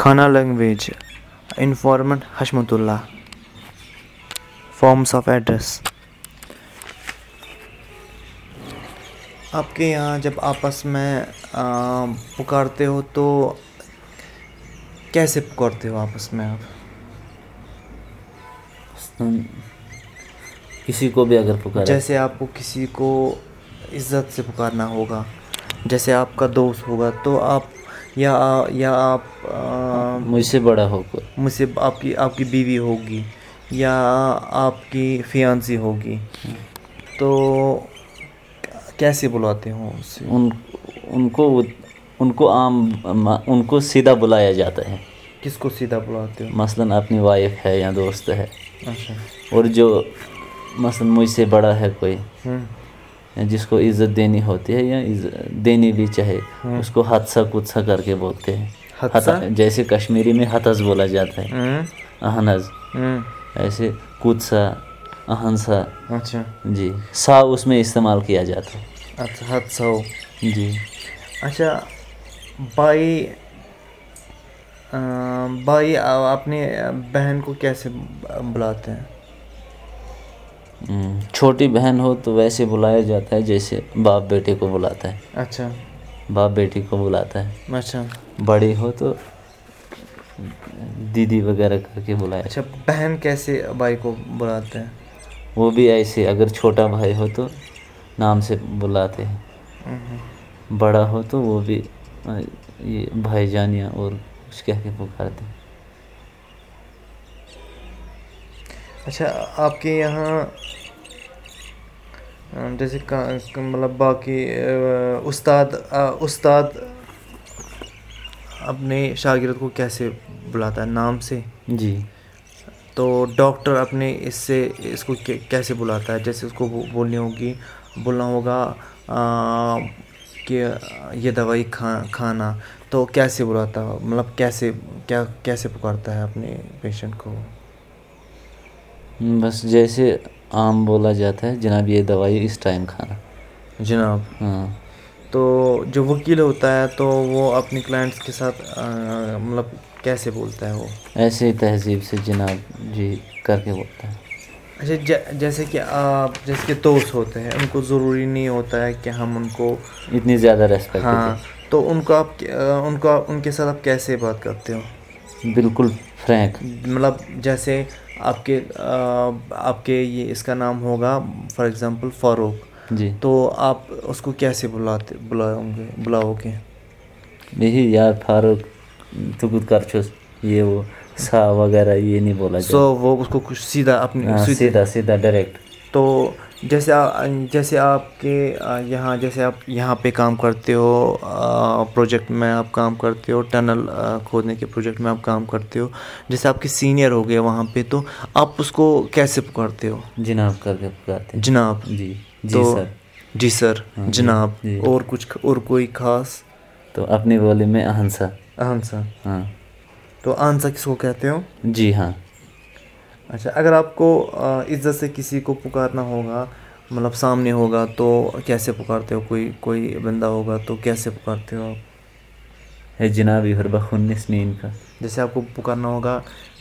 Khana language. Informant Hashmatullah. Forms of address. آپ کے یہاں جب آپس میں پکارتے ہو تو کیسے پکارتے ہو آپس میں آپ؟ کسی کو بھی اگر پکارے، جیسے آپ کو کسی کو عزت سے پکارنا ہوگا، جیسے آپ کا دوست ہوگا تو آپ یا آپ مجھ سے بڑا ہو کوئی، مجھ سے آپ کی بیوی ہوگی یا آپ کی فیانسی ہوگی تو کیسے بلاتے ہو اس سے؟ ان کو سیدھا بلایا جاتا ہے. کس کو سیدھا بلاتے ہو؟ مثلاً اپنی وائف ہے یا دوست ہے، اچھا. اور جو مثلاً مجھ سے بڑا ہے کوئی، جس کو عزت دینی ہوتی ہے یا دینی بھی چاہے، اس کو حدثہ کدسہ کر کے بولتے ہیں. حدثہ؟ جیسے کشمیری میں حتز بولا جاتا ہے، اہنز، ایسے کدسہ، اہنسا. اچھا جی، سا اس میں استعمال کیا جاتا ہے. اچھا حدثہ ہو. جی. اچھا بھائی اپنے بہن کو کیسے بلاتے ہیں؟ چھوٹی بہن ہو تو ویسے بلایا جاتا ہے جیسے باپ بیٹے کو بلاتا ہے. اچھا. باپ بیٹی کو بلاتا ہے. اچھا. بڑی ہو تو دیدی وغیرہ کر کے بلایا. اچھا، بہن کیسے بھائی کو بلاتے ہیں؟ وہ بھی ایسے، اگر چھوٹا بھائی ہو تو نام سے بلاتے ہیں، بڑا ہو تو وہ بھی یہ بھائی جانیاں اور کچھ کہہ کے پکارتے ہیں. اچھا، آپ کے یہاں جیسے مطلب باقی استاد اپنے شاگرد کو کیسے بلاتا ہے؟ نام سے. جی. تو ڈاکٹر اس کو کیسے بلاتا ہے؟ جیسے اس کو بولنا ہوگا کہ یہ دوائی کھانا، تو کیسے بلاتا ہے؟ مطلب کیسے پکارتا ہے اپنے پیشنٹ کو؟ بس جیسے عام بولا جاتا ہے، جناب یہ دوائی اس ٹائم کھانا. جناب. ہاں. تو جو وکیل ہوتا ہے تو وہ اپنے کلائنٹس کے ساتھ مطلب کیسے بولتا ہے وہ؟ ایسے ہی تہذیب سے جناب جی کر کے بولتا ہے. اچھا، جیسے کہ دوست ہوتے ہیں، ان کو ضروری نہیں ہوتا ہے کہ ہم ان کو اتنی زیادہ ریسپیکٹ دیں. ہاں، تو ان کے ساتھ آپ کیسے بات کرتے ہو؟ بالکل فرینک. مطلب جیسے آپ کے یہ اس کا نام ہوگا فار ایگزامپل فاروق، جی. تو آپ اس کو کیسے بلاؤ گے؟ یہی یار فاروق تو کچھ کر چھس، یہ وہ سا وغیرہ یہ نہیں بولا جاتا. وہ اس کو کچھ سیدھا اپنی سیدھا ڈائریکٹ. تو جیسے آپ کے یہاں پہ کام کرتے ہو، پروجیکٹ میں آپ کام کرتے ہو، ٹنل کھودنے کے پروجیکٹ میں آپ کام کرتے ہو، جیسے آپ کے سینئر ہو گئے وہاں پہ، تو آپ اس کو کیسے پکارتے ہو؟ جناب کر کے پکارتے ہیں. جناب. جی. تو سر. جی سر. ہاں. جناب. جی. اور کوئی خاص؟ تو اپنی بولی میں اہنسا. اہنسا. ہاں. تو اہنسا کس کو کہتے ہو؟ جی ہاں. اچھا، اگر آپ کو عزت سے کسی کو پکارنا ہوگا، مطلب سامنے ہوگا، تو کیسے پکارتے ہو؟ کوئی بندہ ہوگا تو کیسے پکارتے ہو آپ؟ ہے جناب یہ بخنس نین کا. جیسے آپ کو پکارنا ہوگا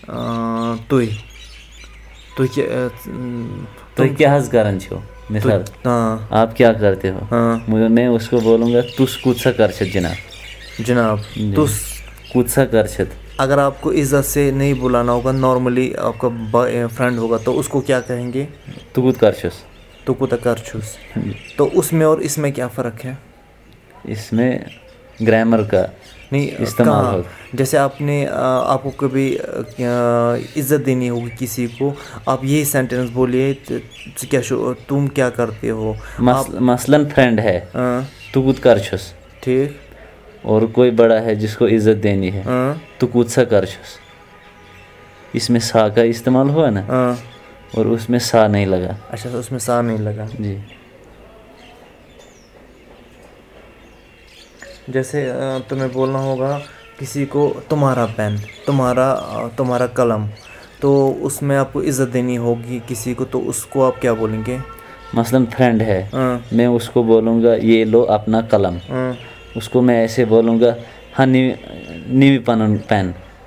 تو کیا حض کرن چھو، مثال آپ کیا کرتے ہو، میں اس کو بولوں گا تس کود سا کرشت جناب. تس کود سا کرشت. اگر آپ کو عزت سے نہیں بلانا ہوگا، نارملی آپ کا فرینڈ ہوگا، تو اس کو کیا کہیں گے؟ تو کود کرشس. تو کوتا کرچوس. تو اس میں اور اس میں کیا فرق ہے؟ اس میں گرامر کا نہیں استعمال کہاں، ہو. جیسے آپ کو کبھی عزت دینی ہوگی کسی کو، آپ یہی سینٹینس بولیے، تم کیا کرتے ہو. مثلاً فرینڈ ہے، تو کود کرچھس. ٹھیک. اور کوئی بڑا ہے جس کو عزت دینی ہے، تو کود سا کرچھس. اس میں سا کا استعمال ہوا نا، اور اس میں سا نہیں لگا. اچھا، اس میں سا نہیں لگا. جی. جیسے تمہیں بولنا ہوگا کسی کو تمہارا پین، تمہارا قلم، تو اس میں آپ کو عزت دینی ہوگی کسی کو، تو اس کو آپ کیا بولیں گے؟ مثلاً فرینڈ ہے، میں اس کو بولوں گا یہ لو اپنا قلم. اس کو میں ایسے بولوں گا ہاں نیوی پنن پین.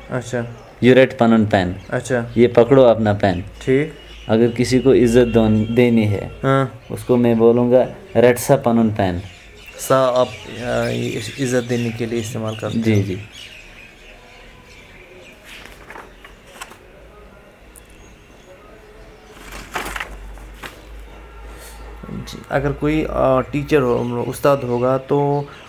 اچھا یہ رٹ پنن پین, اچھا یہ پکڑو اپنا پین. ٹھیک. اگر کسی کو عزت دینی ہے ہاں اس کو میں بولوں گا رٹ سا پنن پین. سا آپ عزت دینے کے لیے استعمال کرتے جی ہو. جی. جی اگر کوئی ٹیچر ہو, استاد ہوگا تو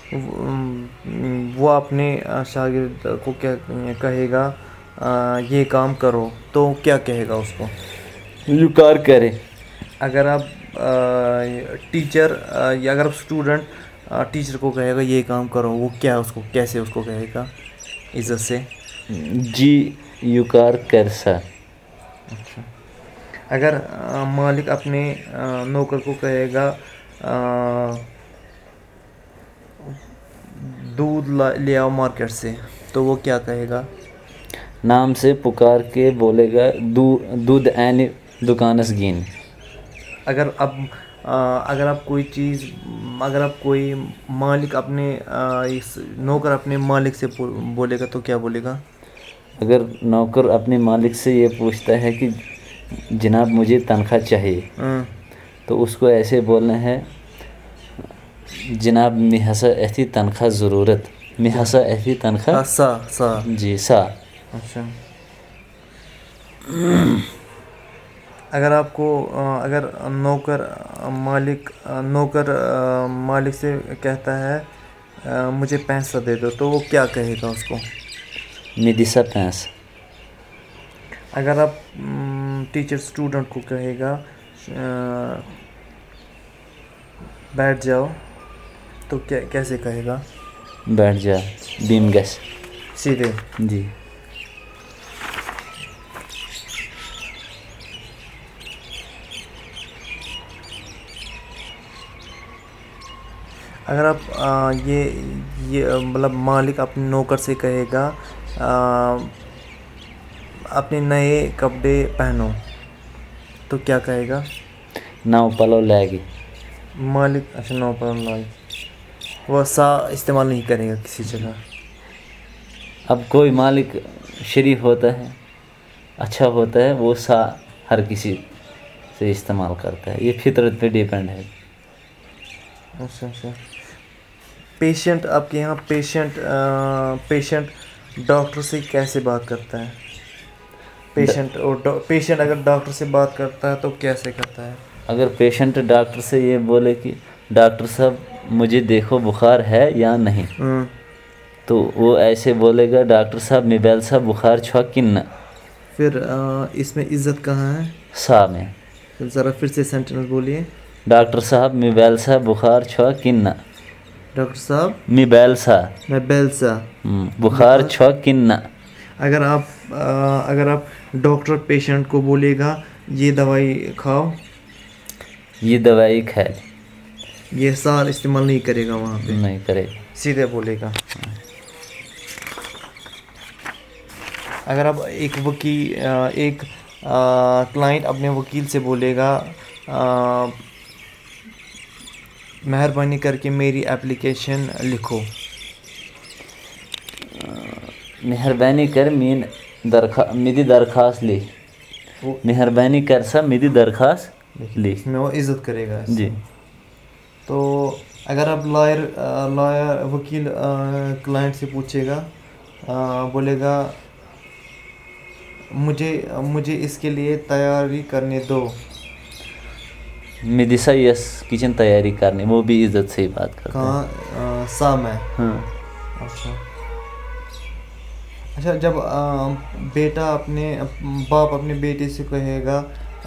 وہ اپنے شاگرد کو کیا کہے گا, یہ کام کرو, تو کیا کہے گا اس کو؟ یو کار کرے. اگر آپ ٹیچر یا اگر آپ اسٹوڈنٹ ٹیچر کو کہے گا یہ کام کرو, وہ کیا اس کو کیسے اس کو کہے گا عزت سے؟ جی یو کار کر سا. اچھا. اگر مالک اپنے نوکر کو کہے گا دودھ لے آؤ مارکیٹ سے, تو وہ کیا کہے گا؟ نام سے پکار کے بولے گا دودھ اینی دکانس گین. اگر آپ کوئی چیز, اگر آپ کوئی مالک اپنے نوکر اپنے مالک سے بولے گا تو کیا بولے گا؟ اگر نوکر اپنے مالک سے یہ پوچھتا ہے کہ جناب مجھے تنخواہ چاہیے, تو اس کو ایسے بولنا ہے جناب می ہسا ایتھی تنخواہ ضرورت, می ہسا ایتھی تنخواہ. سا جی سا. اچھا. اگر آپ کو اگر نوکر مالک سے کہتا ہے مجھے پیسہ دے دو, تو وہ کیا کہے گا اس کو؟ می دیسا پیس. اگر آپ ٹیچر اسٹوڈنٹ کو کہے گا بیٹھ جاؤ, تو کیسے کہے گا؟ بیٹھ جا بیم گس. سیدھے. جی. اگر آپ یہ مطلب مالک اپنے نوکر سے کہے گا اپنے نئے کپڑے پہنو, تو کیا کہے گا؟ نو پلو لاگی. مالک اچھا نو پلو لاگی, وہ سا استعمال نہیں کرے گا کسی جگہ. اب کوئی مالک شریف ہوتا ہے, اچھا ہوتا ہے, وہ سا ہر کسی سے استعمال کرتا ہے, یہ فطرت پہ ڈیپینڈ ہے. اچھا اچھا. پیشنٹ آپ کے یہاں پیشنٹ ڈاکٹر سے کیسے بات کرتا ہے؟ پیشنٹ اگر ڈاکٹر سے بات کرتا ہے تو کیسے کرتا ہے؟ اگر پیشنٹ ڈاکٹر سے یہ بولے کہ ڈاکٹر صاحب مجھے دیکھو بخار ہے یا نہیں, تو وہ ایسے بولے گا ڈاکٹر صاحب میبیل صاحب بخار چھوا کن. پھر اس میں عزت کہاں ہے؟ سا میں. ذرا پھر سے سینٹینس بولیے. ڈاکٹر صاحب میبیل صاحب بخار چھوا کن. ڈاکٹر صاحب میبیل سا بخار چھوا کن. اگر آپ ڈاکٹر پیشنٹ کو بولے گا یہ دوائی کھاؤ, یہ دوائی کھائے, یہ سال استعمال نہیں کرے گا, وہاں پہ نہیں کرے گا, سیدھے بولے گا. اگر آپ ایک کلائنٹ اپنے وکیل سے بولے گا مہربانی کر کے میری اپلیکیشن لکھو, مہربانی کر میری درخواست لکھ. مہربانی کر سا میری درخواست لکھ. میں وہ عزت کرے گا. جی. تو اگر آپ وکیل کلائنٹ سے پوچھے گا, بولے گا مجھے اس کے لیے تیاری کرنے دو, میں دیسا یس کچن تیاری کرنے, وہ بھی عزت سے ہی بات کرتا ہے. کہاں سا میں. ہاں. اچھا. جب باپ اپنے بیٹے سے کہے گا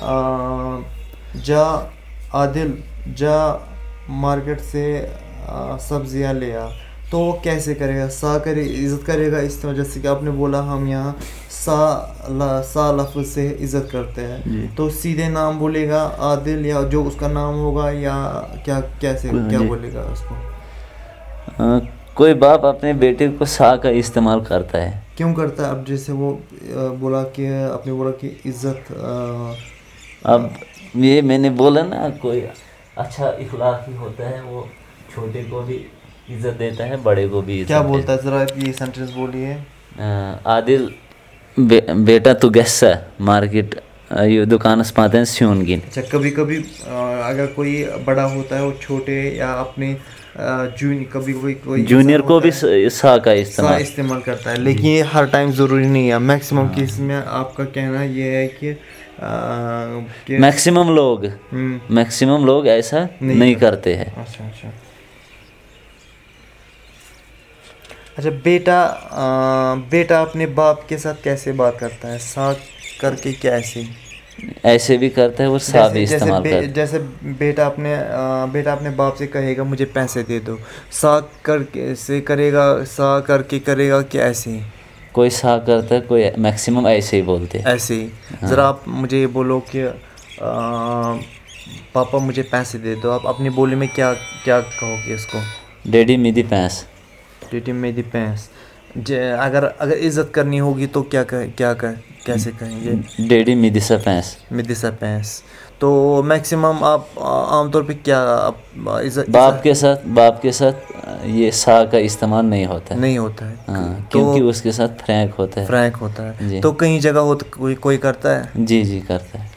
جا عادل جا مارکیٹ سے سبزیاں لے آ, تو وہ کیسے کرے گا؟ عزت کرے گا. اس وجہ سے کہ آپ نے بولا ہم یہاں سا لفظ سے عزت کرتے ہیں, جی. تو سیدھے نام بولے گا عادل, یا جو اس کا نام ہوگا, یا کیا بولے گا اس کو؟ کوئی باپ اپنے بیٹے کو سا کا استعمال کرتا ہے. کیوں کرتا ہے؟ اب جیسے وہ بولا کہ عزت, اب یہ میں نے بولا نا, کوئی اچھا اخلاقی ہوتا ہے, وہ چھوٹے کو بھی عزت دیتا ہے, بڑے کو بھی عزت کیا دیتا ہے. بولتا ہے؟ ذرا یہ سینٹینس بولیے. عادل بیٹا تو گژھِ مارکیٹ یہ دکانس پتہٕ سیُن گِنٛدِ. اچھا کبھی کبھی اگر کوئی بڑا ہوتا ہے وہ چھوٹے یا اپنے کبھی کوئی جونیئر کو بھی سا کا استعمال کرتا ہے, لیکن یہ ہر ٹائم ضروری نہیں ہے. میکسیمم کیس میں آپ کا کہنا یہ ہے کہ میکسیمم لوگ ایسا نہیں کرتے ہیں. اچھا اچھا اچھا بیٹا اپنے باپ کے ساتھ کیسے بات کرتا ہے؟ سا کر کے کیا ایسے بھی کرتا ہے اور سا بھی استعمال کرتا ہے. جیسے بیٹا اپنے باپ سے کہے گا مجھے پیسے دے دو, سا کر کے سے کرے گا, سا کر کے کرے گا کہ ایسے ہی؟ کوئی سا کرتا ہے, کوئی میکسیمم ایسے ہی بولتے ہیں. ایسے ہی. ذرا آپ مجھے یہ بولو کہ پاپا مجھے پیسے دے دو, آپ اپنی بولی میں کیا کہو گے اس کو؟ Daddy me the peace. Daddy me the peace. اگر عزت کرنی ہوگی تو کیسے کہیں گے؟ ڈیڈی می دی سا پیس. می دی سا پیس. تو میکسیمم آپ عام طور پہ کیا باپ کے ساتھ یہ سا کا استعمال نہیں ہوتا ہے. ہاں, کیونکہ اس کے ساتھ فرینک ہوتا ہے. تو کہیں جگہ کوئی کرتا ہے؟ جی کرتا ہے.